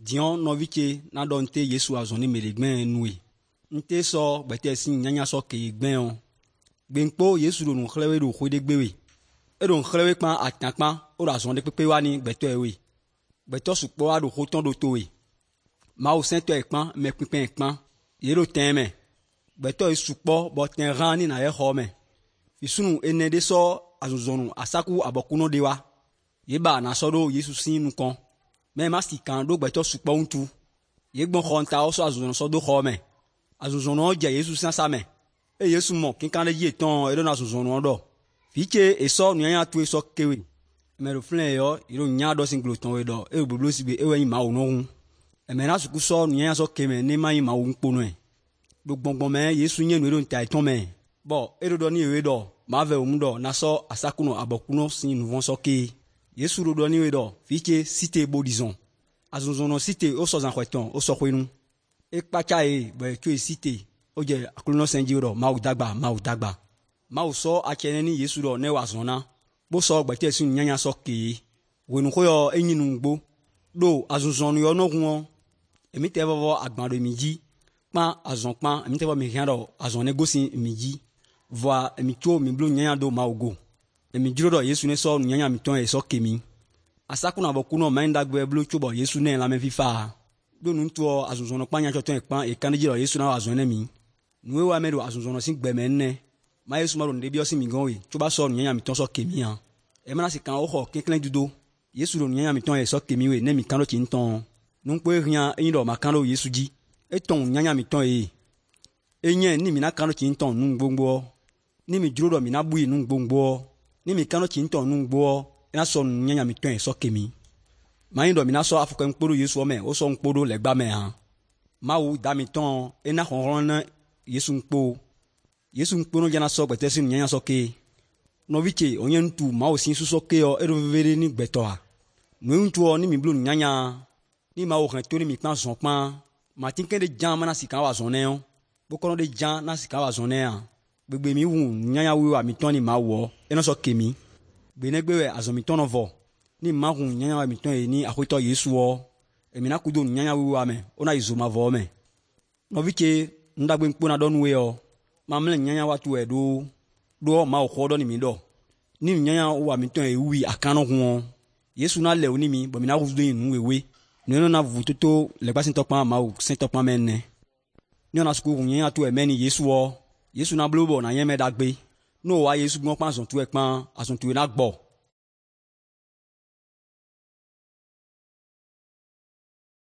Dion noviche na donte Yesu azoni melegben nui. Nte so bete si nyanya so ke gben on. Gbenpo Yesu do nu khlewe do khode gbewe. E do khlewe pan atanpan o da zon de pepe wani beto ewe. Beto supo a do khoton do towe. Ma o sento ekpan me pipen ekpan. Ye do teme. Beto e supo bo ten rani na ye home. Fisunu ene de so azozonu asaku abokuno dewa. Yeba na so do Yesu sin nu kon. Mais masti kan do beto supo untu. Ye gbon khonta o so azozonu so do home. Azozonu o je Yesu sin sa me. E Yesu mo kin kan le yi ton e do na azozonu odo. Fiche e so nu yan tu e so kewe. Me ro flen yo, iro nya do singlo ton we do. E boblo sibe e we ma o no hun. E me na su ku so nu yan so keme ni ma yi ma o npo no e. Do gbongbon me Yesu nye nu e do ntai ton me. Bo e do ni we do, ma ve o mu do na so asakuno abokuno sin nu von so ke. Yesu do ni we do, fiche cité bodison. Azozonu cité o so zan kweton, o so kwenu. E pacha e bo tu e cité. O je akuluno senji do ma o dagba. Ma o so achene ni Yesu do ne wa zona. Bo so gbete sun nyanya so ke. Wenu ko yo enyinu ngbo. Do azozonu yo no gun. Emi te vovo agban do miji. Pan azon pan, emi te vovo mi rian do azon negosi miji. Voa emi cho mi blo nyanya do ma o go. Emi jiro do Yesu ne so nyanya mi ton e so kemi. Asakuna bokuno mainda gbe blo cho bo Yesu ne la me fifa. Do nu to azozonu pan nya cho ton e pan e kan jiro Yesu na azon ne mi. Nu wa me do azozonu sin gbe me ne. Ma Yesu ma do ndebi o si mi gon we. Cho ba so nyanya mi ton so kemi han. E mana si kan o ho kinklen dudo. Yesu do nyanya mi ton e so kemi we ne mi kan do chin ton. Nu po rian yin do ma kan do Yesu ji. E ton nyanya mi ton e. E yen ni mi na kan do chin ton nu gbongbo. Ni mi juro do mi na bui nu gbongbo. Ni mi kan do chin ton nu gbongbo. E na so nyanya mi ton e so kemi. Ma yin do mi na so afuko nkpodo Yesu o me, o so nkpodo le gba me han. Ma u da mi ton e na honron na Yesu nkpo. Yesu nkpo no jana so gbete sin nyanya so ke. No viche onye ntu ma o sin su so ke o e do vevere ni gbeto a. No ntu o ni mi blu nyanya. Ni ma o kan to ni mi pan zon pan. Ma tinke de jan mana si kan wa zon ne on. Bo kono de jan na si kan wa zon ne an. Gbegbe mi wu nyanya wi wa mi ton ni ma wo. E no so kemi. Gbenegbe we azon mi ton no vo. Ni ma hu nyanya wa mi ton e ni akwito Yesu o. E mi na kudo nyanya wi wa me. Ona izo ma vo me. No viche ndagbe nkpo na don we o. Ma mle nyanya wa tu e do ma o khodo ni mi do. Ni nyanya wa mi ton e wi akano hu. Yesu na le oni mi bo mi na rudo yin we. Ni na vu toto le gba sin tokpan ma o sin tokpan men ne. Ni ona sku nyanya tu e meni Yesu o. Yesu na blobo na yen me dagbe. No wa Yesu gbon pan son tu e pan ason tu e na gbo.